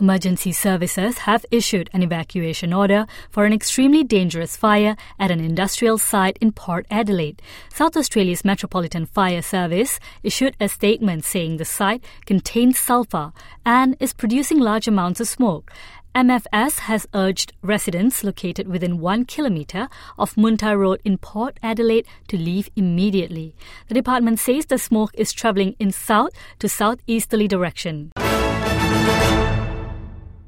Emergency services have issued an evacuation order for an extremely dangerous fire at an industrial site in Port Adelaide. South Australia's Metropolitan Fire Service issued a statement saying the site contains sulphur and is producing large amounts of smoke. MFS has urged residents located within 1 kilometre of Munta Road in Port Adelaide to leave immediately. The department says the smoke is travelling in south to southeasterly direction.